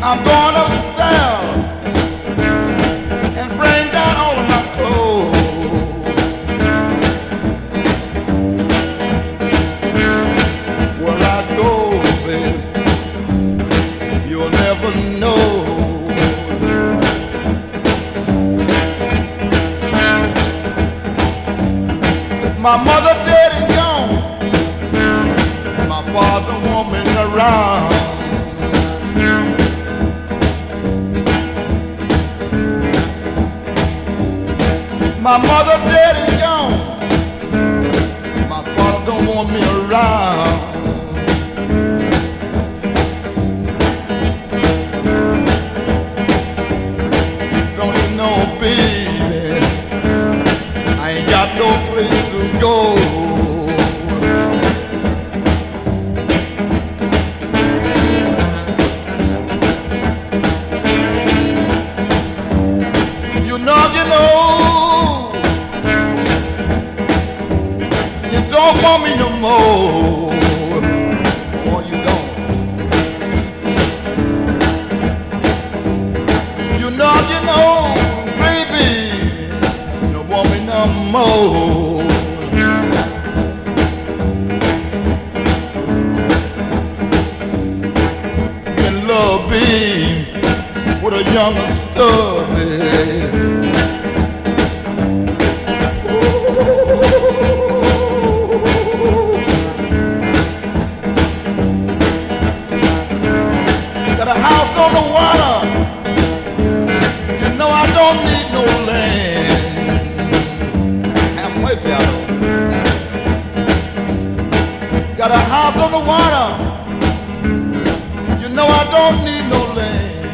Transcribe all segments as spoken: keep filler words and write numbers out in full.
I'm going upstairs and bring down all of my clothes. Where I go, baby, you'll never know. My mother dead and gone. My father want me around. My mother dead and gone. My father don't want me around. Don't you know, baby, I ain't got no place to go. You know, you know, you don't want me no more. Or you don't. You know, you know, baby, you don't want me no more. You in love, babe, with a younger stubby. Got a house on the water. You know I don't need no land. Have mercy out of it. Got a house on the water. You know I don't need no land.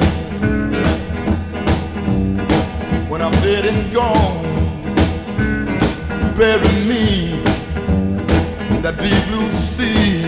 When I'm dead and gone, bury me in that deep blue sea.